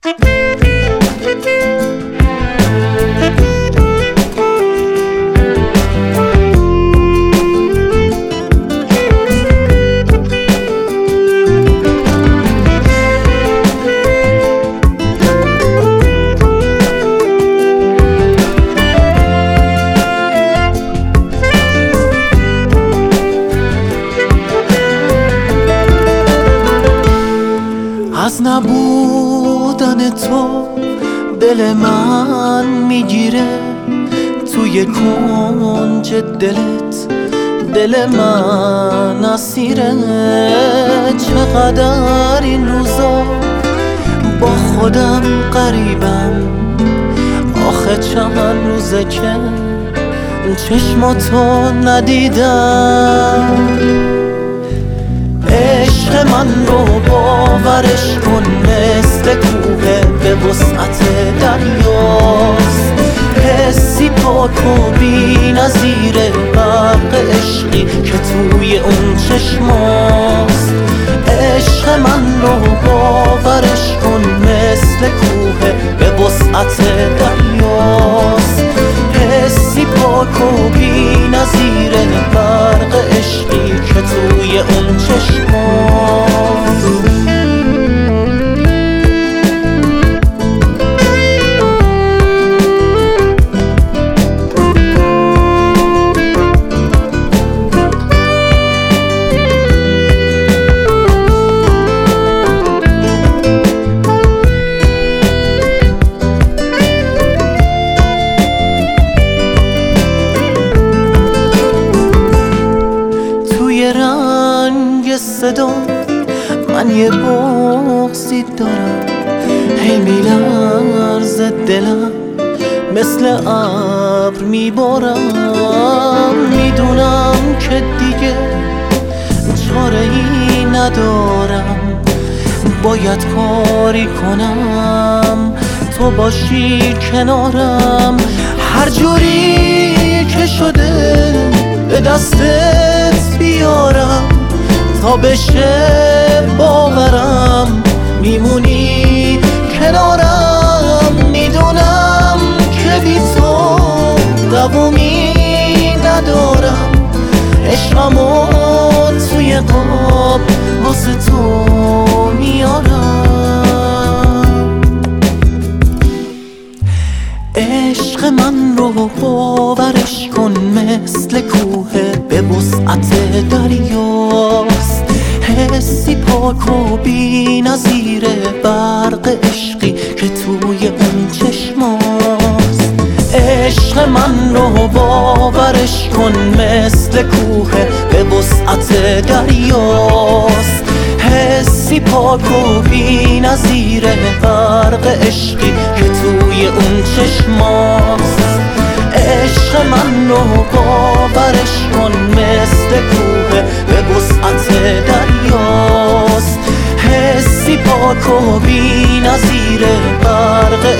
از نبودن تو دل من میگیره توی کنج دلت، دل من اسیره. چقدر این روزا با خودم غریبم، آخه چند روزه که چشماتو ندیدم. عشق من رو باورش کن مثل کوه به وسعت دریاست، حسی پاک و بی نظیره برق عشقی که توی اون چشماست. عشق من رو باورش کن مثل کوه به وسعت دریاست، حسی پاک و بی نظیره برق عشقی که توی اون چشماست. رنگ صدا من یه بغضی دارم، هی میلرزه دلم مثل ابر میبارم. میدونم که دیگه چاره ای ندارم، باید کاری کنم تو باشی کنارم. هر جوری که شده به دستت بیارم تا بشه باورم میمونی کنارم. میدونم که بی تو دوامی ندارم، عشقمو توی قاب واسه تو میارم. عشق من رو باورش کن مثل کوه به وسعت دریاست، حسی پاک و بی نظیره برق عشقی که توی اون چشماست. عشق من رو باورش کن مثل کوه به وسعت دریاست، حسی پاک و بی نظیره برق عشقی که توی اون چشماست. عشق من رو باورش کن مثل کوه به وسعت دریاست، حسی پاک و بی نظیره برق